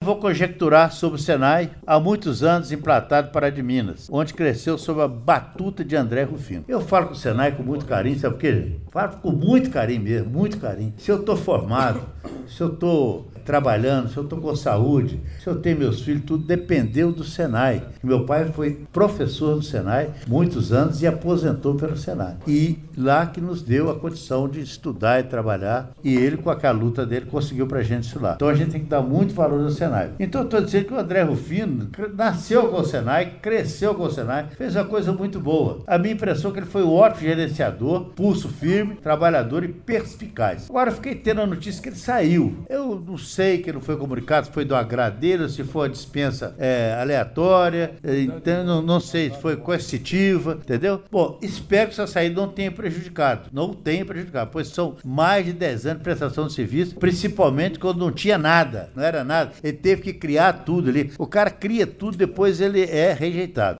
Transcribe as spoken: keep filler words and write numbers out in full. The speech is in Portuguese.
vou conjecturar sobre o Senai, há muitos anos implantado para de Minas, onde cresceu sob a batuta de André Rufino. Eu falo com o Senai com muito carinho, sabe por quê? Falo com muito carinho mesmo, muito carinho. Se eu estou formado, se eu estou trabalhando, se eu estou com saúde, se eu tenho meus filhos, tudo dependeu do Senai. Meu pai foi professor do Senai muitos anos e aposentou pelo Senai. E lá que nos deu a condição de estudar e trabalhar, e ele, com aquela luta dele, conseguiu pra gente isso lá. Então a gente tem que dar muito valor ao Senai. Então eu estou dizendo que o André Rufino nasceu com o Senai, cresceu com o Senai, fez uma coisa muito boa. A minha impressão é que ele foi um ótimo gerenciador, pulso firme, trabalhador e perspicaz. Agora eu fiquei tendo a notícia que ele saiu. Eu não sei que não foi comunicado, se foi do agrado dele, se foi uma dispensa é, aleatória, então, não, não sei se foi coercitiva, entendeu? Bom, espero que essa saída não tenha prejudicado, não tenha prejudicado, pois são mais de dez anos de prestação de serviço, principalmente quando não tinha nada, não era nada, ele teve que criar tudo ali. O cara cria tudo, depois ele é rejeitado.